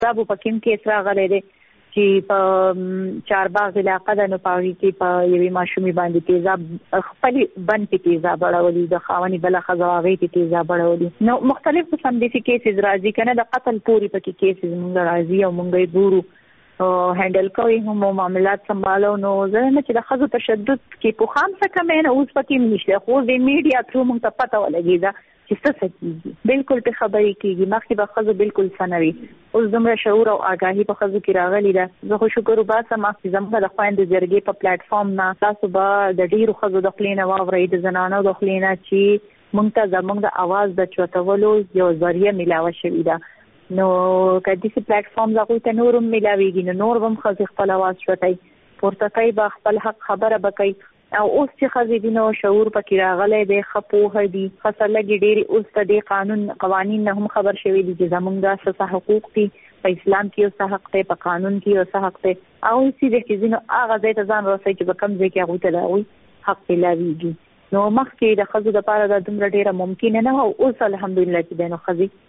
دا په کوم کې راغلی دی چې په چارباغ علاقه د نوپاوی کې په یوې ماشومې باندې تیزاب خپل بند کې تیزاب اړولي د خاوني بل خزواغې کې تیزاب اړولي. نو مختلف قسم د کیسز راځي کنه د قتل پوری پکې کیسز مونږ راځي او مونږ یې ګورو هندل کوي هم معاملات سمبالو. نو زه نه چې د خزو تشدد کې په خام څه کمه نه اوس پکې نشته خو د میډیا تر مونږ ته پته ولګي چې څه کیږي بالکل په خبرې کېږي مخکې به خزو بالکل سنوي اوس دومره شعور او آگاهي په خزو کې راغلی ده. زه خو شکر وباسم چې زموږ د خويندو جرګې په پلیټ فارم نه تاسو به د ډیرو خزو د خلینو واورئ د زنانو د خلینو چې موږ ته زموږ د आवाज د چوتولو یو ذریعہ ملاوه شوې ده. نو کدي چې پلیټ فارم زغوي ته نورم ملاويږي نور هم خزو خپل आवाज شوتای پورته کوي به خپل حق خبره بکای او اوس چې خزې دینو شعور پکې راغلی دی خپوه دي خاصلګي ډېری اوس ته د قوانین نه هم خبر شوی دي چې زموږ د اساس حقوق دي په اسلام کې او حق ته په قانون کې او حق ته او چې د کیزینو هغه ځای ته ځان راسي چې په کم ځای کې هغه ته لاوي حق ملاويږي. نو مخکې د خزو د پاره د دومره ډیره ممکن نه او اوس الحمدلله چې دینو خزې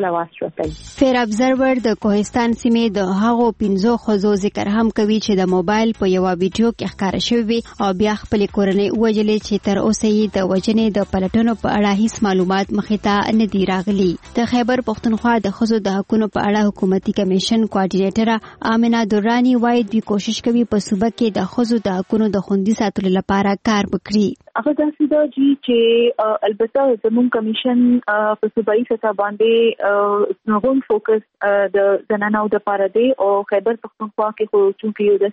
فیر ابزرور د کوهستان سیمې د هغو 15 خزو ذکر هم کوي چې د موبایل په یو ویډیو کې ښکار شوی او بیا خپل کورنۍ وجلې چې تر اوسه یې د وجنې د پلټنو په اړه هیڅ معلومات مخې ته نه دی راغلي. د خیبر پښتونخوا د خزو د حقوقو په اړه حکومتي کمیشن کوارډینیټر آمنه درانی وايي دوی کوشش کوي په صوبه کې د خزو د حقوقو د خوندي ساتلو لپاره کار وکړي. هغه داسې دا چې البته زموږ کمیشن په صوبایي سطح باندې نوون فوکس د زنانو د پاره دی او خیبر پښتونخوا کې خو چې یو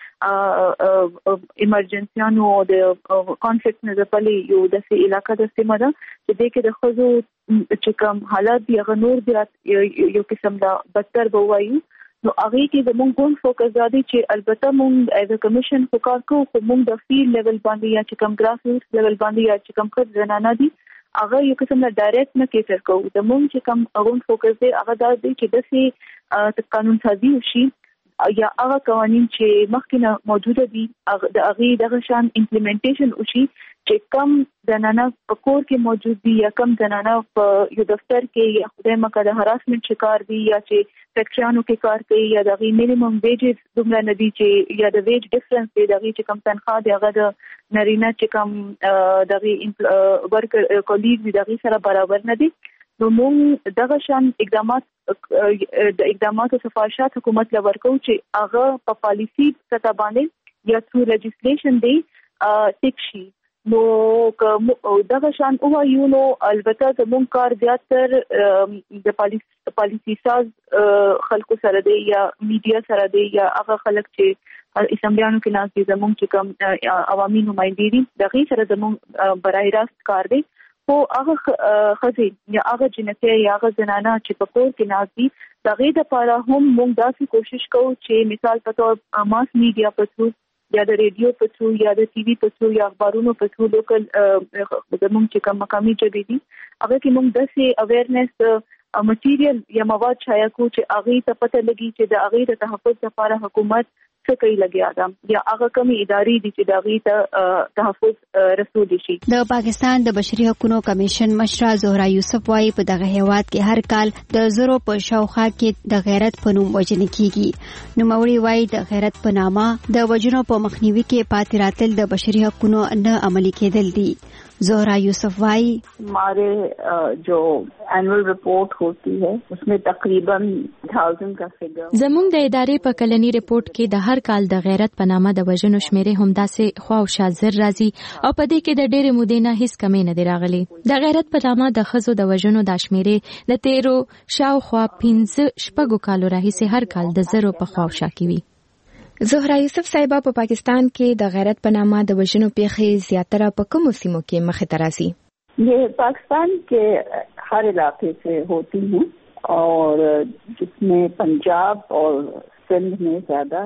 داسې ایمرجنسیانو او د کانفلیکټ نه ځپلې یو داسې علاقې د سیمه ده چې د کې د خزو چې کوم حالات دی هغه نور دی یو قسم دا بدتر به وایي. نو هغه کې زموږ کوم فوکس دی چې البته موږ ایز ا کمیشن فوکس کوو خو موږ د فیلډ لیول باندې یا چې کوم ګراس روټ لیول باندې یا چې کوم خد زنانه دي هغه یو قسم نه ډایرکټ نه کیسر کوو. زموږ چې کوم اون فوکس دی هغه دا دی چې داسې قانون سازي وشي یا هغه قوانين چې مخکې موجوده دي د هغه دغه شان امپلیمنټیشن وشي چې کم زنانه په کور کې موجود دي یا کم زنانه په یو دفتر کې یا خدای مکه د هراسمنت شکار دي یا چې فیکټریانو کې کار کوي یا د مینیمم ویجز دومره نه دي چې یا د ویج ډیفرنس دی د چې کم تنخواه دی هغه د نارینه چې کم د ورکر کولیګ دی د سره برابر نه دي. نو موږ دغه شان اقدامات او سفارشات حکومت له ورکو چې هغه په پالیسی سطح باندې یا ثرو لیجسلیشن دی ټیک شي. نو دغه شان او یو نو البته زموږ کار زیاتره د پالیسی ساز خلکو سره دی یا میډیا سره دی یا هغه خلک چې اسمبلیانو کې ناز دي زموږ چې کوم عوامي نمائندګي دي دغه سره زموږ برای راست کار دی. خو هغه خزي یا هغه جنته یا هغه زنانه چې په کور کې ناز دي دغه د لپاره هم موږ داسې کوشش کوو چې مثال په تور ماس میډیا په ثرو یا د ریډیو په ثرو یا د ټي وي په ثرو یا اخبارونو په ثرو لوکل زموږ چې کوم مقامي جبې دي هغه کې موږ داسې اویرنس مټیریل یا مواد شایع کوو چې هغه ته پته لګي چې د هغه د تحفظ لپاره حکومت څه کوي لګیا ده یا هغه کومې ادارې دي چې د هغه ته تحفظ رسول شي. د پاکستان د بشري حقوقو کمیشن مشره زهرا یوسف وايي په دغه هیواد کې هر کال د زرو په شاوخوا کې د غیرت په نوم وژنې کیږي. نو موري وايي د غیرت په نامه د وژنو په مخنیوي کې پاتې راتل د بشري حقوقو نه عملي کېدل دي. زهرا یوسف وائی ہمارے جو اینول رپورٹ ہوتی ہے اس میں تقریباً 1000 کا فگر زموږ د ادارې په کلنی رپورت کې د هر کال د غیرت په نامه د وژنو شمیرې همداسې خوا او شا زر راځي او په دې کې د ډېرې مودې نه هیڅ کمی نه دی راغلی. د غیرت په نامه د ښځو د وژنو د شمیرې د 13 شاوخوا 15 کالو راهیسې هر کال د زرو په خوا او شا کې وي. زهرا یوسف صاحبہ په پاکستان کې د غیرت په نامه د وژنو پیښې زیاتره په کومو سیمو کې مخې ته راځي؟ یہ پاکستان کے ہر علاقے سے ہوتی ہیں اور جس میں پنجاب اور سندھ میں زیادہ ہیں.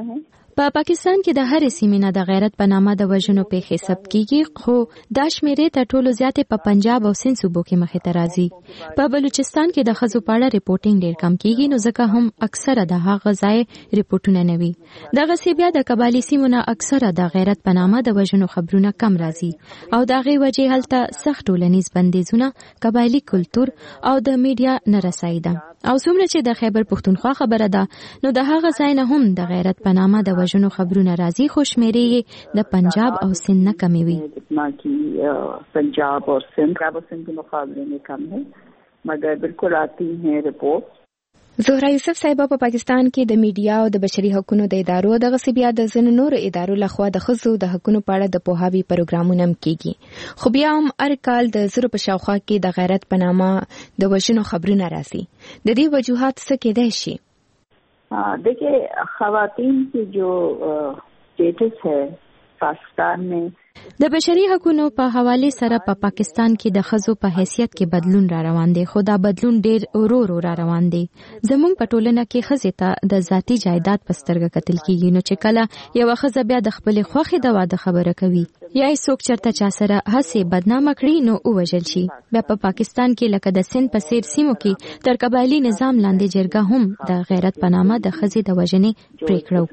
په پاکستان کې د هرې سیمې نه د غیرت په نامه د وژنو پیښې ثبت کیږي، خو دا شمیرې تر ټولو زیاتې په پنجاب او سند صوبو کې مخې ته راځي. په بلوچستان کې د ښځو په اړه ریپورټینګ ډېر کم کیږي، نو ځکه هم اکثره د هغه ځای ریپورټونه نه وي. دغسې بیا د قبایلي سیمو نه اکثره د غیرت په نامه د وژنو خبرونه کم راځي او د هغې وجې هلته سخت ټولنیز بندیزونه، قبایلي کلتور او د میډیا نه رسایي ده. او څومره چې د خیبر پښتونخوا خبره ده، نو د هغه ځای نه هم د غیرت په نامه د وژنو خبرونه راځي، خو شمیرې یې د پنجاب او سند نه کمې وي. پنجاب اور سند کے مقابلے میں کم ہے، مگر بالکل آتی ہیں رپورٹ. زهرا یوسف صاحبه په پاکستان کې د میډیا او د بشري حقوقو د ادارو دغه بیا د ځینو نورو ادارو لخوا د ښځو د حقوقو په اړه د پوهاوي پروګرامونه هم کیږي، خو بیا هم هر کال د زرو په شاوخوا کې د غیرت په نامه د وژنو خبرونه راځي. د دې وجوهات څه کېدای شي؟ دیکھیے، خواتین کی جو اسٹیٹس ہے پاکستان میں د بشري حقوقو په حواله سره په پاکستان کې د ښځو په حیثیت کې بدلون را روان دی، خو دا بدلون ډیر ورو ورو را روان دی. زموږ په ټولنه کې ښځې ته د ذاتي جایداد په سترګه کتل کیږي، نو چې کله یو ښځه بیا د خپل خوښې د واده خبره کوي یا یې څوک چرته چا سره هڅه بدنامه کړي، نو ووژل شي. بیا په پاکستان کې لکه د سند په څیر سیمو کې تر قبایلي نظام لاندې جرګه هم د غیرت په نامه د ښځې د وژنې پریکړه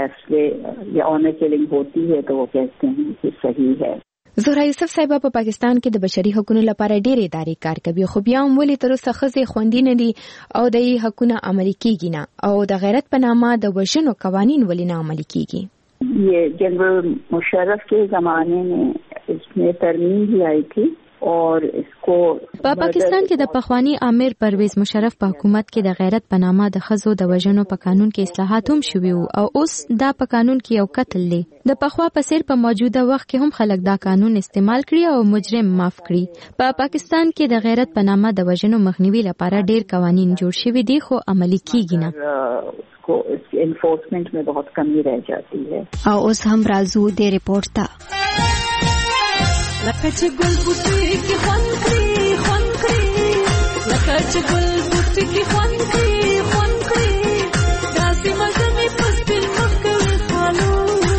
وکړي. زهرا یوسف صاحبه په پاکستان کې د بشري حقوقو لپاره ډېرې ادارې کار کوي، خو بیا هم ولې تر اوسه ښځې خوندي نه دي او د یې حقونه عملي کیږي نه، او د غیرت په نامه د وژنو قوانین ولې نه عملي کیږي؟ یہ جنرل مشرف کے زمانے میں اس میں ترمیم بھی آئی تھی اور اس کو په پاکستان کې د پخوانی امیر پرویز مشرف په حکومت کې د غیرت په نامه د ښځو د وژنو په قانون کې اصلاحات هم شوي وو، او اوس دا په قانون کې یو قتل دی. د پخوا په څیر په موجوده وخت کې هم خلک دا قانون استعمال کړي او مجرم معاف کړي. په پاکستان کې د غیرت په نامه د وژنو مخنیوي لپاره ډیر قوانین جوړ شوي دي، خو عملي کیږي نه. انفورسمنٹ میں بہت کمی رہ جاتی ہے. او اوس هم راځو د ریپورت ته. لکه چې ګل بوټي کې خوند کړي خوند کړي، لکه چې ګل بوټي کې خوند کړي خوند کړي، داسې مزه مې پسپل مخ کوي خالو.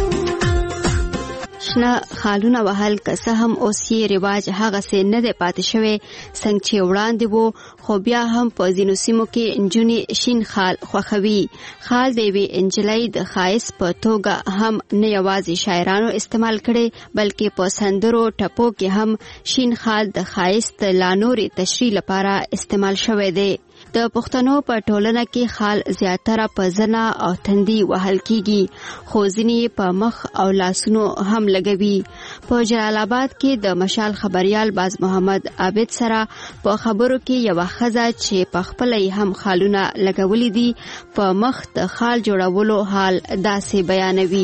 شنه خالونه وهل که څه هم اوس یې رواج هغسې نه دی پاتې شوی څنګه چې وړاندې وو، خو بیا هم په ځینو سیمو کې نجونې شین خال خوښوي. خال د یوې نجلۍ د ښایست په توګه هم نه یوازې شاعرانو استعمال کړي، بلکې په سندرو ټپو کې هم شین خال د ښایست لا نورې تشریح لپاره استعمال شوی دی. د پښتنو په ټولنه کې خال زیاتره په زنه او تندي وهل کیږي، خو ځینې په مخ او لاسونو هم لګوي. په جلال آباد کې د مشال خبريال باز محمد عابد سره په خبرو کې یو ښځه چې په خپل هم خالونه لګولې دي په مخ د خال جوړولو حال داسې بیانوي.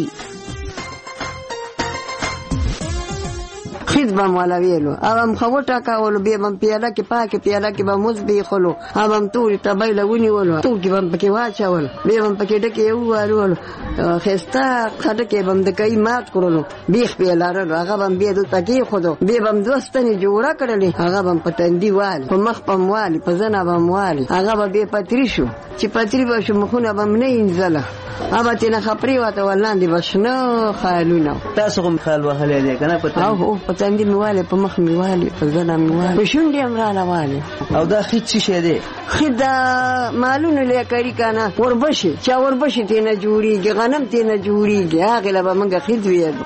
خید بم والا ویلو اوام خوټا کاولو به بم پیاله کې پاکه پیاله کې به موز به خلو اوام توري تبای لونی ولو تو کې بم پکې واچول به بم پکې ډکه یو وارول خستا خټه کې بم د کای مات کړلو بیخ پیاله هغه بم به د تکي خودو به بم دوستنی جوړه کړلې هغه بم پټندی وال په مخ پم وال په زنه بم وال هغه به پتری شو چې پتری به شو مخونه بم نه انځله اما تینا خپری واته ولاندې بشنو خالونه تاسو هم خال وهلې دي کنه پته او پتندی میواله په مخ میواله په زنه میواله په شونډې امراله واله او دا خید څه شه دي خدا مالونه لیکري کنه وربشي چا وربشي تینا جوړیږي غنم تینا جوړیږي هغه لا موږ خید ویل.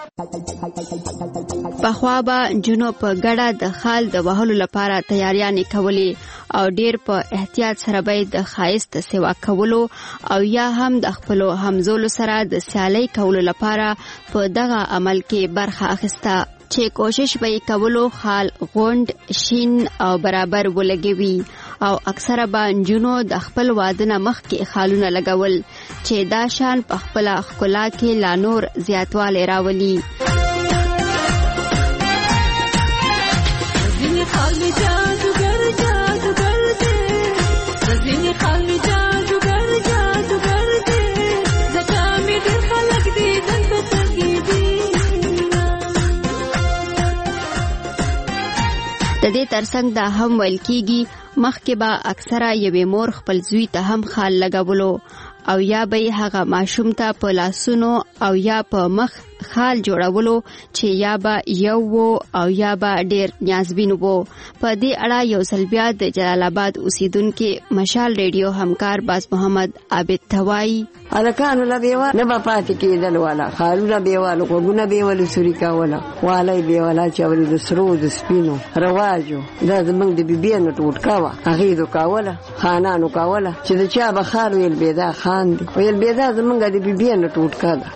پخوا به جنو په ګډه د خال د وهلو لپاره تیاریانې کولې او ډیر په احتیاط سره به د ښایست سیوا کولو او یا هم د خپلو همزولو سره د سیالۍ کولو لپاره په دغه عمل کې برخه اخیسته چې کوشش به یې کولو خال غونډ شین او برابر ولګوي او اکثره به نجونو د خپل واده نه مخکې خالونه لګول چې دا شان په خپله ښکلا کې لا نور زیاتوالی راولي. د دې ترڅنګ دا هم ویل کیږي مخکې به اکثره یوې مور خپل زوی ته هم خال لګولو او یا به هغه ماشوم ته په لاسونو او یا په مخ خال جوړولو چې یا به یو او یا به ډیر نیازبین وو. په دې اړه یو ځل بیا د جلال آباد اوسیدونکو مشال ریډیو همکار باز محمد عابد توای الکانو لا بیوا نه پاتې کېدل والا خالونه بیوالو کوګونه بیوالو سوري کاوله والای بیوالا چې ول د سرو د سپینو رواجو دا زمنګ د بیبیانو ټوټ کاوه هغه دو کاوله خانانو کاوله چې د چا بخار ویل بيدا خان دی ویل بيدا زمنګ د بیبیانو ټوټ کاوه.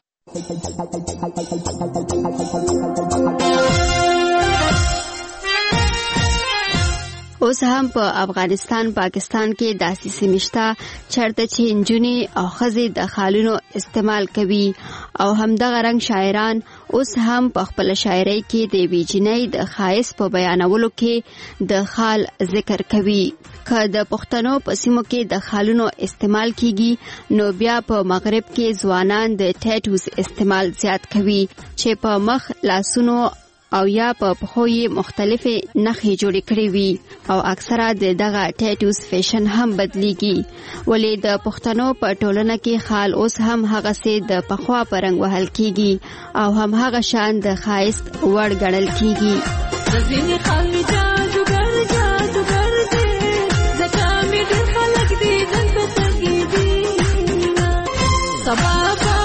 اوس هم په افغانستان پاکستان کې داسې سیمشتا چرته چې انجونی او خزي د خالونو استعمال کوي او همدغه رنګ شاعران اوس هم په خپل شاعرۍ کې د بیجنۍ د خاص په بیانولو کې د خال ذکر کوي. که د پښتنو په سیمو کې د خالونو استعمال کیږي نو بیا په مغرب کې ځوانان د ټیټوز استعمال زیات کوي چې په مخ لاسونو او یا په پخوی مختلفه نخې جوړې کړې وي او اکثره دغه ټیټوز فیشن هم بدلیږي. ولې د پښتنو په ټولنه کې خال اوس هم هغه سي د پخوا پرنګ وهل کیږي او هم هغه شان د خایست وړ ګڼل کیږي. زین خال جادوګر جادوګر دې زکه مې ډېر خلک دې دلته تګي دي سبا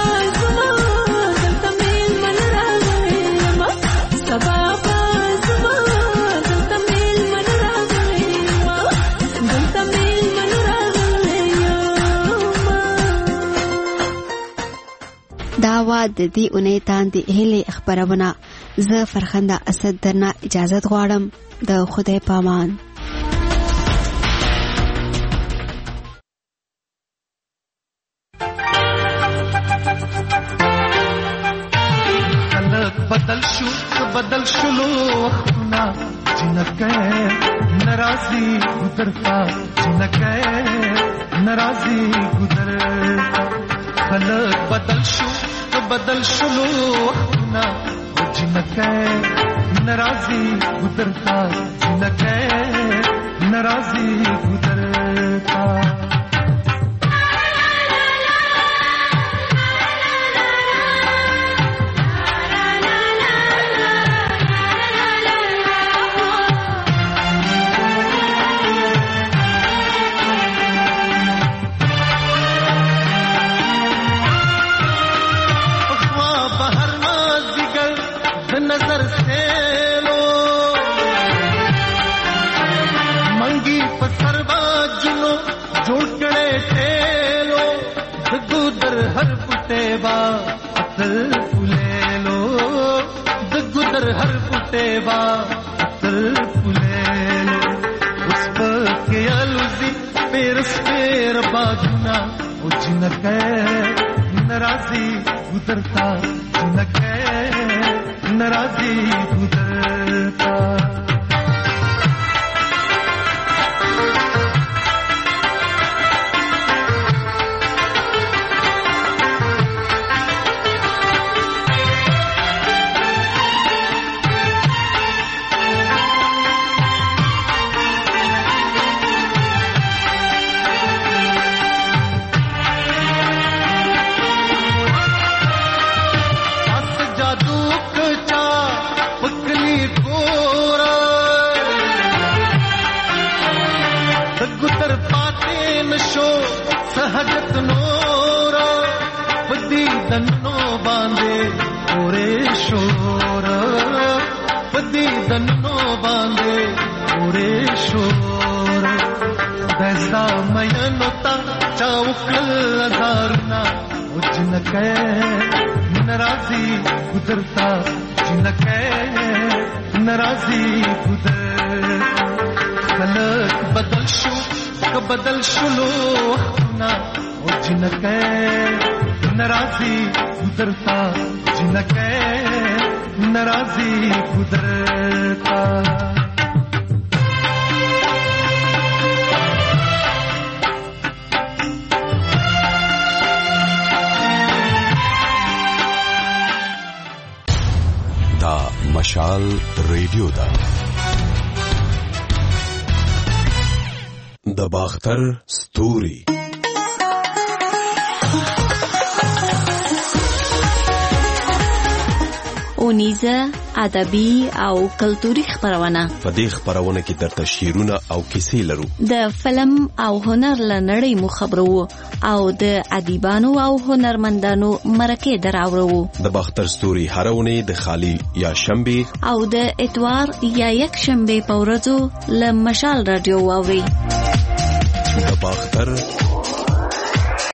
داوا د دې اونۍ تاندې هلي خبرونه. زه فرخنده اسد درنه اجازه غواړم. د خدای پامان. بدل شلو وختونه جنکه ناراضي ګذرتا جنکه ناراضي ګذرتا خلق بدل شلو وختونه جنکه ناراضي ګذرتا جنکه ناراضي ګذرتا नजर से लो मंगी पसरवा जुनो जोड़े ठेलो दगुदर हर पुटेबा असल फुले लो दगुदर हर पुटेबा असल फुले लो उस पर के अलुजी पेरस पेर बाजुना उजनके नाराजी गुजरता जिनके नाराजी गुजरता सहजत नोरा बदी दन्नो बांधे ओरे शोर बदी दन्नो बांधे ओरे शोर दैसा मयनोता चाउकल अजारना जिनके नाराजी गुजरता जिनके नाराजी गुजर खलक बदल शुलो ना जिनके नाराजी गुजरता जिनके नाराजी गुजरता दा मशाल रेडियो दा د باختر ستوري ښوونیزه، ادبي او کلتوري خبرونه. په دې خبرونه کې درته شعرونه او کیسې لرو. د فلم او هنر لنړۍ مو خبرو او د ادیبانو او هنرمندانو مرکه دراوړو. د باختر ستوري هرونه د خالی یا شنبه او د اتوار یا یک شنبه په ورځو له مشال رادیو واوري. د باختر